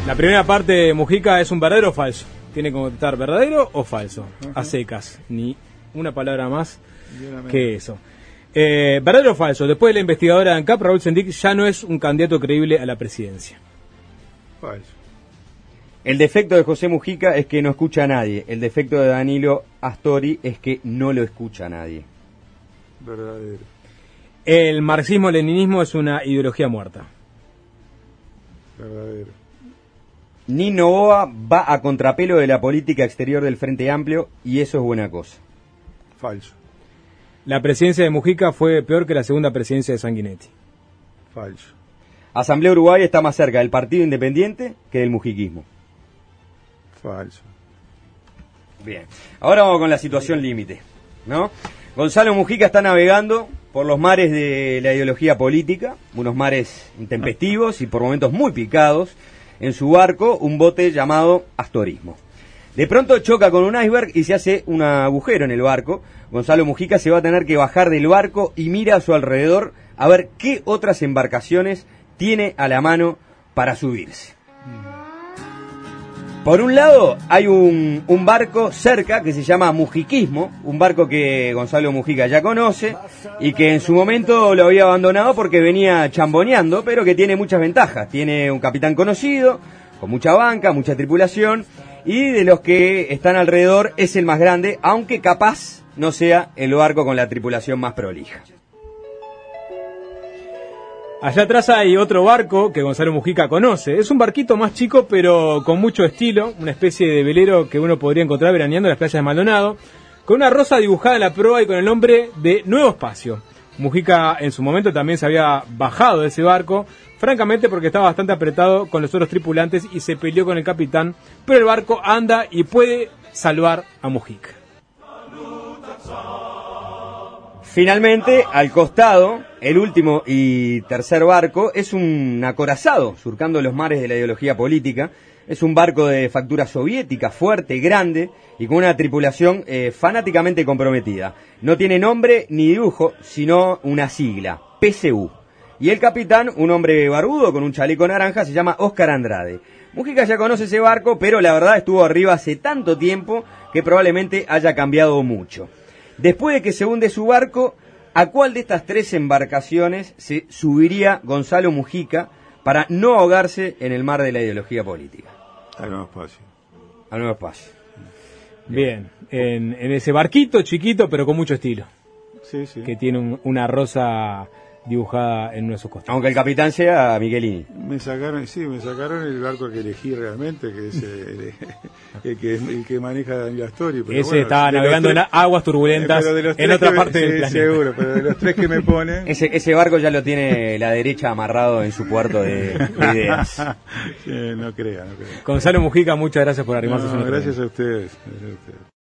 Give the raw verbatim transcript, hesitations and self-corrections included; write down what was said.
La primera parte de Mujica es un verdadero o falso. Tiene que contestar verdadero o falso. Uh-huh. A secas. Ni una palabra más que eso. Eh, verdadero o falso. Después de la investigadora de ANCAP, Raúl Sendic ya no es un candidato creíble a la presidencia. Falso. El defecto de José Mujica es que no escucha a nadie. El defecto de Danilo Astori es que no lo escucha a nadie. Verdadero. El marxismo-leninismo es una ideología muerta. Verdadero. Nino Noboa va a contrapelo de la política exterior del Frente Amplio y eso es buena cosa. Falso. La presidencia de Mujica fue peor que la segunda presidencia de Sanguinetti. Falso. Asamblea Uruguay está más cerca del Partido Independiente que del mujiquismo. Falso. Bien. Ahora vamos con la situación límite, ¿no? Gonzalo Mujica está navegando por los mares de la ideología política, unos mares intempestivos y por momentos muy picados, en su barco, un bote llamado Astorismo. De pronto choca con un iceberg y se hace un agujero en el barco. Gonzalo Mujica se va a tener que bajar del barco y mira a su alrededor a ver qué otras embarcaciones tiene a la mano para subirse. Por un lado, hay un, un barco cerca que se llama Mujiquismo, un barco que Gonzalo Mujica ya conoce y que en su momento lo había abandonado porque venía chamboneando, pero que tiene muchas ventajas. Tiene un capitán conocido, con mucha banca, mucha tripulación, y de los que están alrededor es el más grande, aunque capaz no sea el barco con la tripulación más prolija. Allá atrás hay otro barco que Gonzalo Mujica conoce. Es un barquito más chico, pero con mucho estilo, una especie de velero que uno podría encontrar veraneando en las playas de Maldonado, con una rosa dibujada en la proa y con el nombre de Nuevo Espacio. Mujica en su momento también se había bajado de ese barco, francamente porque estaba bastante apretado con los otros tripulantes y se peleó con el capitán, pero el barco anda y puede salvar a Mujica. Finalmente, al costado, el último y tercer barco es un acorazado surcando los mares de la ideología política. Es un barco de factura soviética, fuerte, grande y con una tripulación eh, fanáticamente comprometida. No tiene nombre ni dibujo, sino una sigla, P C U. Y el capitán, un hombre barbudo con un chaleco naranja, se llama Óscar Andrade. Mujica ya conoce ese barco, pero la verdad estuvo arriba hace tanto tiempo que probablemente haya cambiado mucho. Después de que se hunde su barco, ¿a cuál de estas tres embarcaciones se subiría Gonzalo Mujica para no ahogarse en el mar de la ideología política? Al Nuevo Espacio. Al Nuevo Espacio. Bien, en, en ese barquito chiquito, pero con mucho estilo. Sí, sí. Que tiene un, una rosa dibujada en uno de sus costados. Aunque el capitán sea Michelini. Me sacaron, sí, me sacaron el barco que elegí realmente, que es el, el, que, el que maneja Daniel Astori. Pero ese bueno, estaba navegando tres, en aguas turbulentas eh, en otra me, parte sí, del planeta. Seguro, pero de los tres que me ponen... ese, ese barco ya lo tiene la derecha amarrado en su puerto de, de ideas. Sí, no crea, no crea. Gonzalo Mujica, muchas gracias por arrimarse. No, gracias a ustedes. Gracias a ustedes.